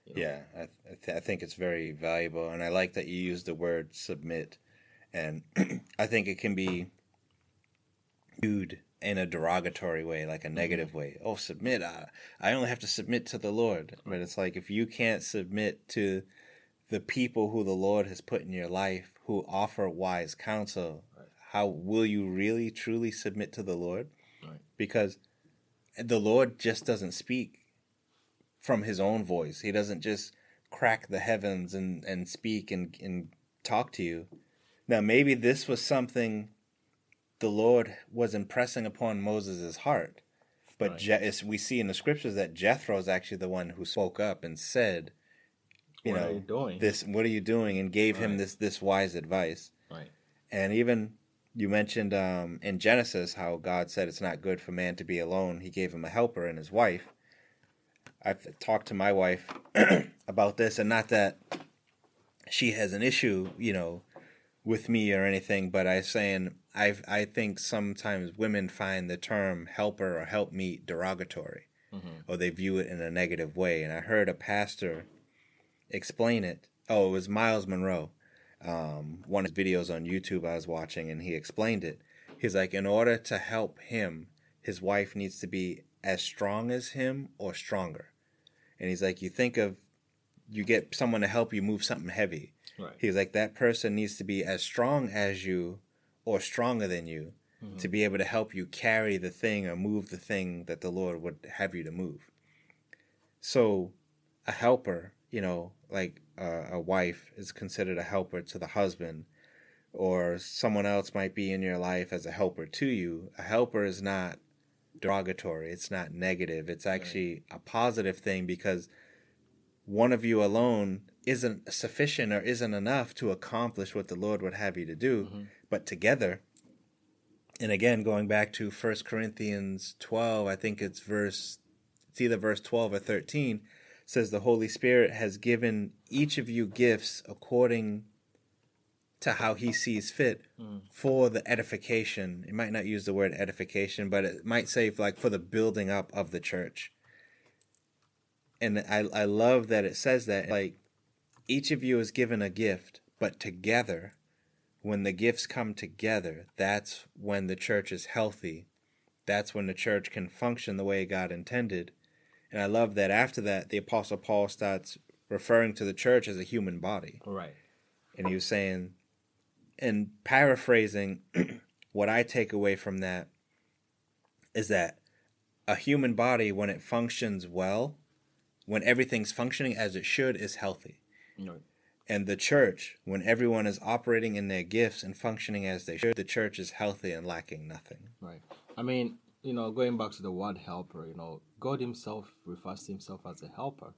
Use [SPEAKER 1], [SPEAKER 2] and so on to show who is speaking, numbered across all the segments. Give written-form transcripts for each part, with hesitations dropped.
[SPEAKER 1] You know?
[SPEAKER 2] Yeah, I think it's very valuable, and I like that you use the word submit, and I think it can be viewed in a derogatory way, like a negative way. Oh, submit! I only have to submit to the Lord, but it's like if you can't submit to the people who the Lord has put in your life, who offer wise counsel, how will you really truly submit to the Lord?
[SPEAKER 1] Right.
[SPEAKER 2] Because the Lord just doesn't speak from his own voice. He doesn't just crack the heavens and speak and talk to you. Now, maybe this was something the Lord was impressing upon Moses' heart. But we see in the scriptures that Jethro is actually the one who spoke up and said,
[SPEAKER 1] what are you doing?
[SPEAKER 2] What are you doing? And gave him this wise advice.
[SPEAKER 1] Right.
[SPEAKER 2] And even you mentioned in Genesis how God said it's not good for man to be alone. He gave him a helper and his wife. I've talked to my wife about this, and not that she has an issue, with me or anything, but I think sometimes women find the term helper or helpmeet derogatory, or they view it in a negative way. And I heard a pastor explain it. Oh, it was Miles Monroe. One of his videos on YouTube I was watching, and he explained it. He's like, in order to help him, his wife needs to be as strong as him or stronger. And he's like, you get someone to help you move something heavy.
[SPEAKER 1] Right.
[SPEAKER 2] He's like, that person needs to be as strong as you or stronger than you to be able to help you carry the thing or move the thing that the Lord would have you to move. So a helper, like a wife is considered a helper to the husband, or someone else might be in your life as a helper to you. A helper is not derogatory. It's not negative. It's actually a positive thing, because one of you alone isn't sufficient or isn't enough to accomplish what the Lord would have you to do. But together, and again, going back to 1 Corinthians 12, I think it's either verse 12 or 13, says the Holy Spirit has given each of you gifts according to how he sees fit for the edification. It might not use the word edification, but it might say like for the building up of the church. And I love that it says that, like, each of you is given a gift, but together, when the gifts come together, that's when the church is healthy. That's when the church can function the way God intended. And I love that after that, the Apostle Paul starts referring to the church as a human body.
[SPEAKER 1] Right.
[SPEAKER 2] And he was saying, and paraphrasing, what I take away from that is that a human body, when it functions well, when everything's functioning as it should, is healthy.
[SPEAKER 1] Right.
[SPEAKER 2] And the church, when everyone is operating in their gifts and functioning as they should, the church is healthy and lacking nothing.
[SPEAKER 1] Right. I mean, going back to the word helper, God himself refers to himself as a helper.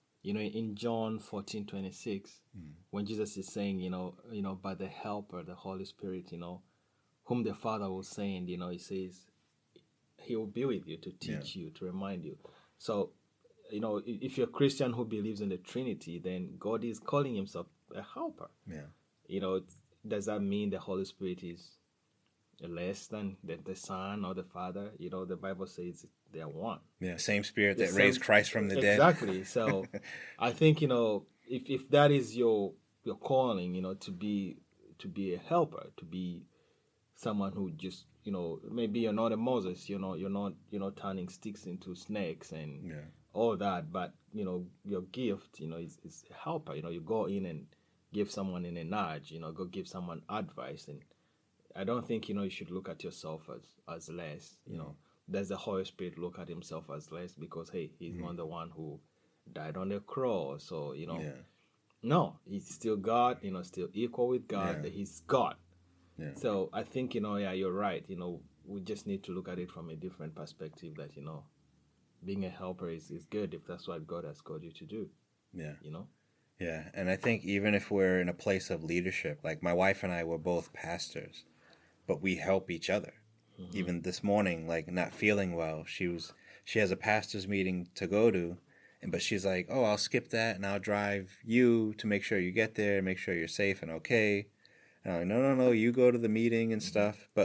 [SPEAKER 1] In John 14:26, when Jesus is saying, by the helper, the Holy Spirit, whom the Father will send, he says he will be with you to teach you, to remind you. So, if you're a Christian who believes in the Trinity, then God is calling himself a helper.
[SPEAKER 2] Yeah.
[SPEAKER 1] Does that mean the Holy Spirit is less than the Son or the Father? The Bible says they are one.
[SPEAKER 2] Yeah, same Spirit that raised Christ from the dead.
[SPEAKER 1] Exactly. So I think, if that is your calling, to be a helper, to be someone who just, maybe you're not a Moses, you're not turning sticks into snakes and all that, but your gift, is a helper. You go in and give someone in a nudge, go give someone advice. And I don't think, you should look at yourself as less. Does the Holy Spirit look at himself as less because, hey, he's not the one who died on the cross? So, no, he's still God, still equal with God. He's God.
[SPEAKER 2] Yeah.
[SPEAKER 1] So I think, you're right. We just need to look at it from a different perspective, that, being a helper is good if that's what God has called you to do.
[SPEAKER 2] Yeah.
[SPEAKER 1] You
[SPEAKER 2] Yeah, and I think even if we're in a place of leadership, like my wife and I were both pastors, but we help each other. Even this morning, like not feeling well, she has a pastor's meeting to go to, but she's like, "Oh, I'll skip that and I'll drive you to make sure you get there, make sure you're safe and okay." And I'm like, no, you go to the meeting and stuff. But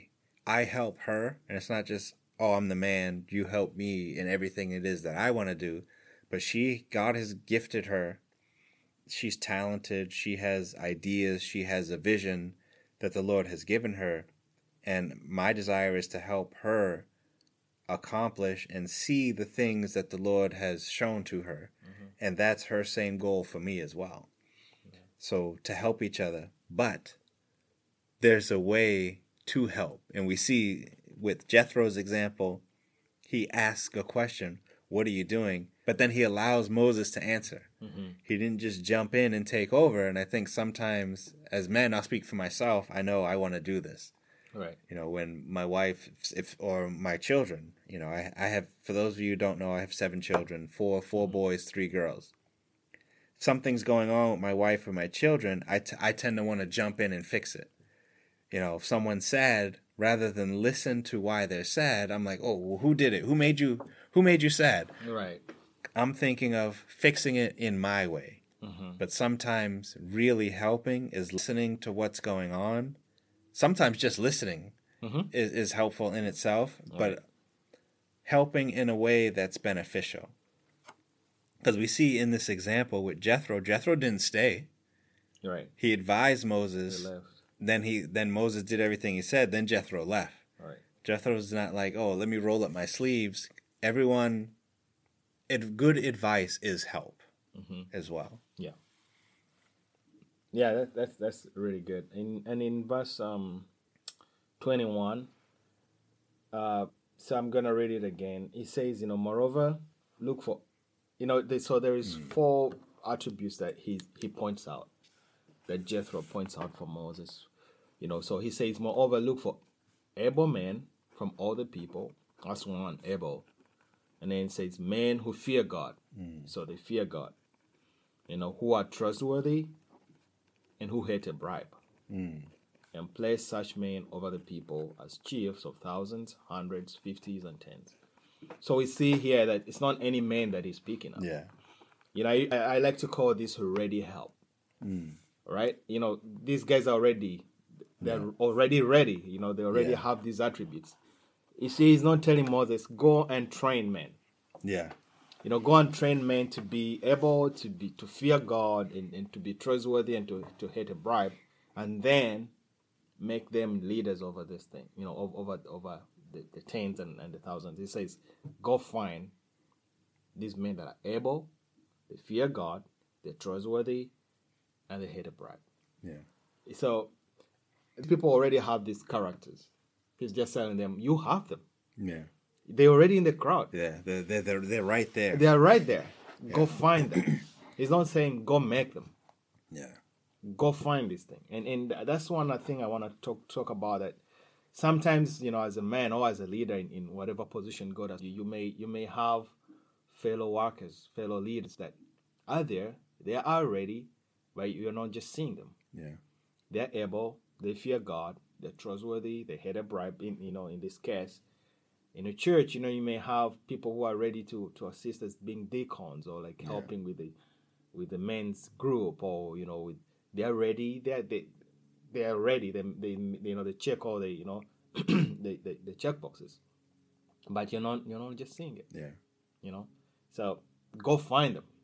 [SPEAKER 2] I help her, and it's not just, oh, I'm the man, you help me in everything it is that I want to do. But God has gifted her. She's talented. She has ideas. She has a vision that the Lord has given her. And my desire is to help her accomplish and see the things that the Lord has shown to her. Mm-hmm. And that's her same goal for me as well. Yeah. So to help each other. But there's a way to help. And we see with Jethro's example, he asks a question, what are you doing? But then he allows Moses to answer. Mm-hmm. He didn't just jump in and take over. And I think sometimes as men, I'll speak for myself, I know I want to do this.
[SPEAKER 1] Right.
[SPEAKER 2] You know, when my wife or my children, you know, I have, for those of you who don't know, I have 7 children, four boys, 3 girls. If something's going on with my wife or my children, I tend to want to jump in and fix it. You know, if someone's sad, rather than listen to why they're sad, I'm like, oh, well, who did it? Who made you sad?
[SPEAKER 1] Right.
[SPEAKER 2] I'm thinking of fixing it in my way. Mm-hmm. But sometimes really helping is listening to what's going on. Sometimes just listening is helpful in itself, right. But helping in a way that's beneficial. Because we see in this example with Jethro didn't stay.
[SPEAKER 1] Right.
[SPEAKER 2] He advised Moses. Then Moses did everything he said. Then Jethro left.
[SPEAKER 1] Right.
[SPEAKER 2] Jethro's not like, oh, let me roll up my sleeves. Everyone, good advice is help as well.
[SPEAKER 1] Yeah. Yeah, that's really good. In verse 21, so I'm gonna read it again. It says, moreover, look for, so there is 4 attributes that he points out, that Jethro points out for Moses. So he says, moreover, look for able men from all the people. That's one, able. And then it says, men who fear God. So they fear God. Who are trustworthy and who hate a bribe. And place such men over the people as chiefs of thousands, hundreds, fifties, and tens. So we see here that it's not any man that he's speaking of.
[SPEAKER 2] Yeah.
[SPEAKER 1] I like to call this ready help. Right? These guys are already, they're already ready. They already have these attributes. You see, he's not telling Moses, go and train men.
[SPEAKER 2] Yeah.
[SPEAKER 1] Go and train men to be able to fear God and to be trustworthy and to hate a bribe, and then make them leaders over this thing, over the tens and the thousands. He says, go find these men that are able, they fear God, they're trustworthy, and they hate a bribe.
[SPEAKER 2] Yeah.
[SPEAKER 1] So people already have these characters. He's just telling them, you have them.
[SPEAKER 2] Yeah.
[SPEAKER 1] They're already in the crowd.
[SPEAKER 2] Yeah, they're right there.
[SPEAKER 1] They are right there. Yeah. Go find them. He's not saying go make them.
[SPEAKER 2] Yeah.
[SPEAKER 1] Go find this thing. And that's one thing I want to talk about, that sometimes, as a man or as a leader in whatever position God has you may have fellow workers, fellow leaders that are there. They are ready, but you're not just seeing them.
[SPEAKER 2] Yeah.
[SPEAKER 1] They're able, they fear God, they're trustworthy, they hate a bribe in this case. In a church, you may have people who are ready to assist as being deacons or like helping with the men's group, or they're ready. They are ready. They check all the the check boxes, but you're not just seeing it.
[SPEAKER 2] Yeah.
[SPEAKER 1] So go find them.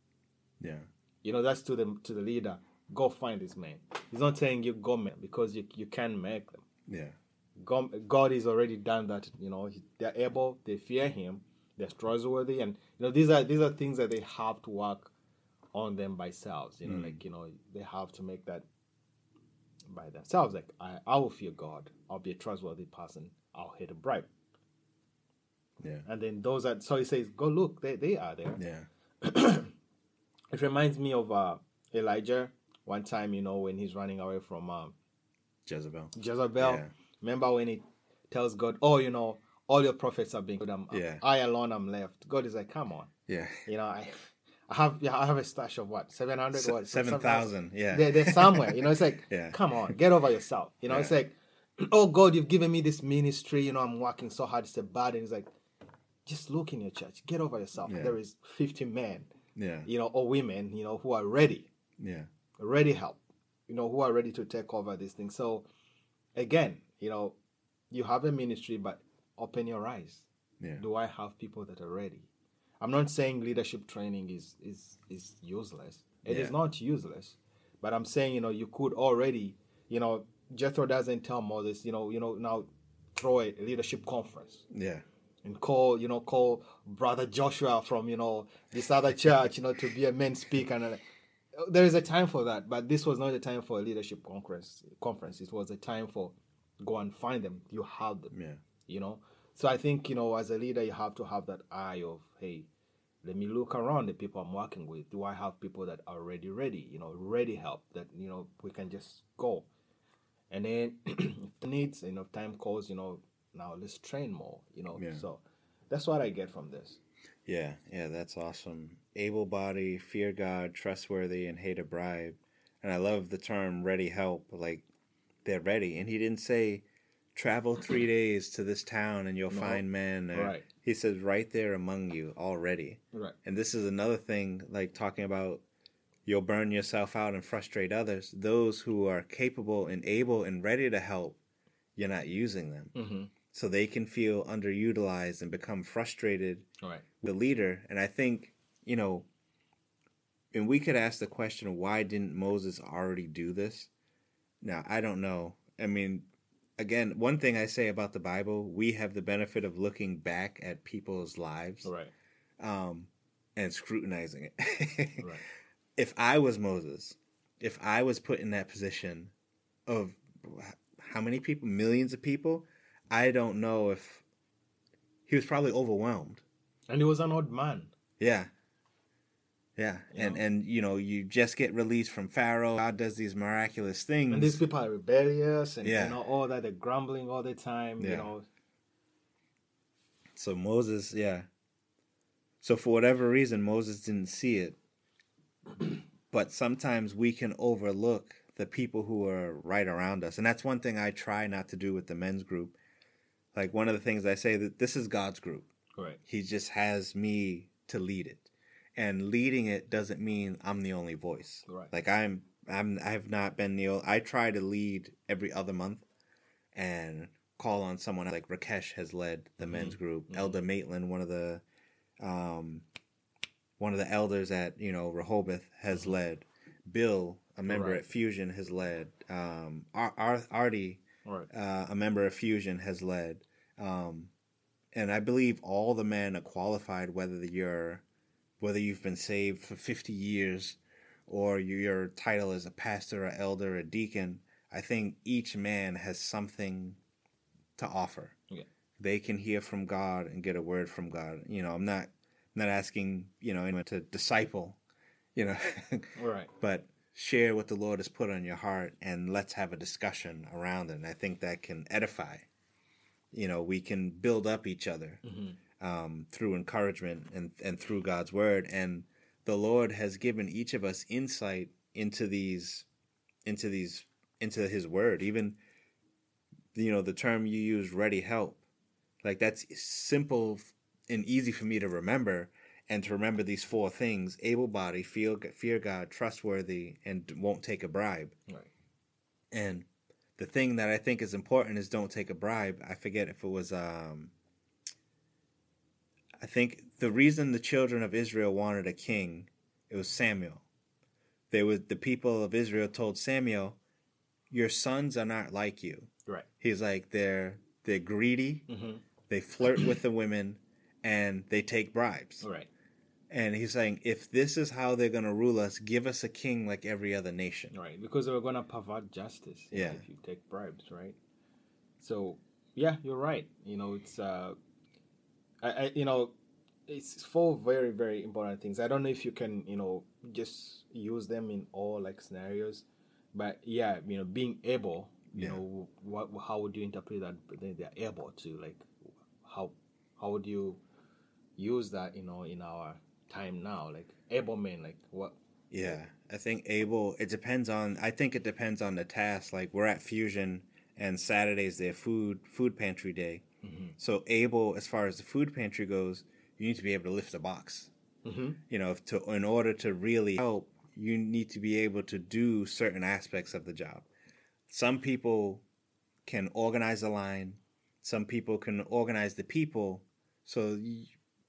[SPEAKER 2] Yeah.
[SPEAKER 1] That's to the leader. Go find this man. He's not saying you go make, because you can make them.
[SPEAKER 2] Yeah.
[SPEAKER 1] God has already done that. They're able, they fear Him, they're trustworthy, and these are things that they have to work on them by themselves. They have to make that by themselves. Like I will fear God, I'll be a trustworthy person, I'll hate a bribe.
[SPEAKER 2] Yeah.
[SPEAKER 1] And then so he says, go look, they are there.
[SPEAKER 2] Yeah.
[SPEAKER 1] It reminds me of Elijah one time. When he's running away from
[SPEAKER 2] Jezebel.
[SPEAKER 1] Yeah. Remember when he tells God, all your prophets are being good. I alone am left. God is like, come on.
[SPEAKER 2] Yeah.
[SPEAKER 1] I have a stash of what? 700? What?
[SPEAKER 2] 7,000. Yeah.
[SPEAKER 1] They're somewhere. It's like,
[SPEAKER 2] yeah.
[SPEAKER 1] Come on, get over yourself. It's like, oh God, you've given me this ministry. I'm working so hard. It's a burden. It's like, just look in your church. Get over yourself. Yeah. There is 50 men.
[SPEAKER 2] Yeah.
[SPEAKER 1] Or women. Who are ready.
[SPEAKER 2] Yeah.
[SPEAKER 1] Ready help. Who are ready to take over this thing. So, again, you have a ministry, but open your eyes.
[SPEAKER 2] Yeah.
[SPEAKER 1] Do I have people that are ready? I'm not saying leadership training is useless. It is
[SPEAKER 2] Yeah.
[SPEAKER 1] not useless, but I'm saying, you could already, Jethro doesn't tell Moses, now throw a leadership conference
[SPEAKER 2] Yeah.
[SPEAKER 1] and call brother Joshua from, this other church, to be a main speaker. And there is a time for that, but this was not a time for a leadership conference. It was a time for go and find them. You have them,
[SPEAKER 2] Yeah.
[SPEAKER 1] So I think, as a leader, you have to have that eye of, hey, let me look around the people I'm working with. Do I have people that are already ready, ready help that, we can just go. And then if the needs, if time calls, now let's train more,
[SPEAKER 2] Yeah.
[SPEAKER 1] So that's what I get from this.
[SPEAKER 2] Yeah, that's awesome. Able-bodied, fear God, trustworthy, and hate a bribe. And I love the term ready help, like they're ready. And he didn't say, travel 3 days to this town and you'll find men.
[SPEAKER 1] Right.
[SPEAKER 2] He says, right there among you already.
[SPEAKER 1] Right.
[SPEAKER 2] And this is another thing, like talking about you'll burn yourself out and frustrate others. Those who are capable and able and ready to help, you're not using them.
[SPEAKER 1] Mm-hmm.
[SPEAKER 2] So they can feel underutilized and become frustrated
[SPEAKER 1] Right.
[SPEAKER 2] with the leader. And I think, and we could ask the question, why didn't Moses already do this? Now, I don't know. I mean, again, one thing I say about the Bible, we have the benefit of looking back at people's lives,
[SPEAKER 1] Right.
[SPEAKER 2] and scrutinizing it.
[SPEAKER 1] Right.
[SPEAKER 2] If I was Moses, if I was put in that position of how many people, millions of people, I don't know if he was probably overwhelmed.
[SPEAKER 1] And he was an odd man.
[SPEAKER 2] Yeah. Yeah. And you just get released from Pharaoh. God does these miraculous things.
[SPEAKER 1] And these people are rebellious and
[SPEAKER 2] Yeah.
[SPEAKER 1] all that. They're grumbling all the time,
[SPEAKER 2] Yeah. So Moses, yeah. So for whatever reason, Moses didn't see it. But sometimes we can overlook the people who are right around us. And that's one thing I try not to do with the men's group. Like one of the things I say that this is God's group.
[SPEAKER 1] Right.
[SPEAKER 2] He just has me to lead it. And leading it doesn't mean I'm the only voice.
[SPEAKER 1] Right.
[SPEAKER 2] Like I've not been I try to lead every other month and call on someone like Rakesh has led the men's group. Mm-hmm. Elder Maitland, one of the elders at, Rehoboth has led. Bill, a member at Fusion, has led. Artie, a member of Fusion, has led. And I believe all the men are qualified, whether you've been saved for 50 years or your title is a pastor, a elder, a deacon. I think each man has something to offer.
[SPEAKER 1] Yeah.
[SPEAKER 2] They can hear from God and get a word from God. I'm not asking, anyone to disciple,
[SPEAKER 1] Right.
[SPEAKER 2] but share what the Lord has put on your heart and let's have a discussion around it. And I think that can edify. We can build up each other through encouragement and through God's word. And the Lord has given each of us insight into His word. Even, the term you use, ready help, like that's simple and easy for me to remember. And to remember these 4 things: able-bodied, fear God, trustworthy, and won't take a bribe.
[SPEAKER 1] Right.
[SPEAKER 2] And the thing that I think is important is don't take a bribe. I forget if it was, I think the reason the children of Israel wanted a king, it was Samuel. The people of Israel told Samuel, your sons are not like you.
[SPEAKER 1] Right.
[SPEAKER 2] He's like, they're greedy, they flirt with the women, and they take bribes.
[SPEAKER 1] Right.
[SPEAKER 2] And he's saying, if this is how they're going to rule us, give us a king like every other nation.
[SPEAKER 1] Right, because they were going to pervert justice if you take bribes, right? So, yeah, you're right. It's, it's 4 very, very important things. I don't know if you can, just use them in all, like, scenarios. But, yeah, being able, how would you interpret that they're able to, like, how would you use that, in our time now, like able men, like what?
[SPEAKER 2] Yeah, I think able, I think it depends on the task. Like we're at Fusion and Saturday's their food pantry day. Mm-hmm. So able, as far as the food pantry goes, you need to be able to lift a box. Mm-hmm. In order to really help, you need to be able to do certain aspects of the job. Some people can organize a line. Some people can organize the people. So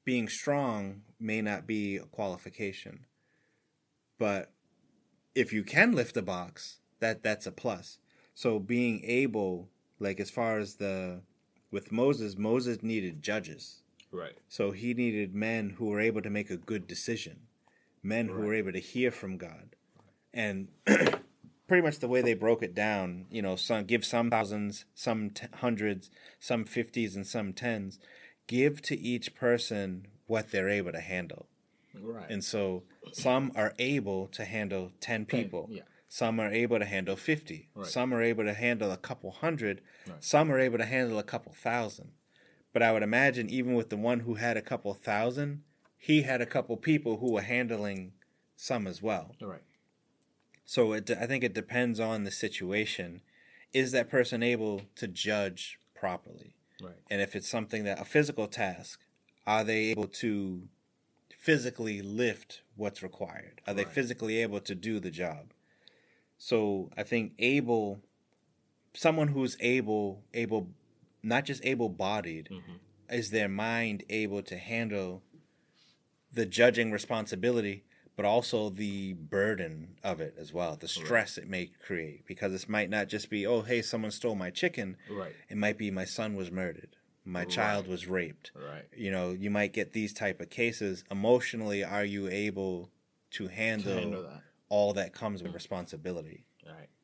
[SPEAKER 2] being strong may not be a qualification, but if you can lift a box, that's a plus. So being able, like as far as with Moses needed judges.
[SPEAKER 1] Right.
[SPEAKER 2] So he needed men who were able to make a good decision, men who were able to hear from God. And pretty much the way they broke it down, give some thousands, some hundreds, some 50s, and some 10s. Give to each person what they're able to handle.
[SPEAKER 1] Right.
[SPEAKER 2] And so some are able to handle 10 people.
[SPEAKER 1] Yeah.
[SPEAKER 2] Some are able to handle 50.
[SPEAKER 1] Right.
[SPEAKER 2] Some are able to handle a couple hundred.
[SPEAKER 1] Right.
[SPEAKER 2] Some are able to handle a couple thousand. But I would imagine even with the one who had a couple thousand, he had a couple people who were handling some as well.
[SPEAKER 1] Right.
[SPEAKER 2] So I think it depends on the situation. Is that person able to judge properly?
[SPEAKER 1] Right.
[SPEAKER 2] And if it's a physical task, are they able to physically lift what's required? Are they physically able to do the job? So I think someone who's able, not just able-bodied, is their mind able to handle the judging responsibility, but also the burden of it as well, the stress it may create. Because it might not just be, oh, hey, someone stole my chicken.
[SPEAKER 1] Right.
[SPEAKER 2] It might be my son was murdered. My child was raped.
[SPEAKER 1] Right.
[SPEAKER 2] You might get these type of cases. Emotionally, are you able to handle
[SPEAKER 1] that?
[SPEAKER 2] all that comes with responsibility?
[SPEAKER 1] Right.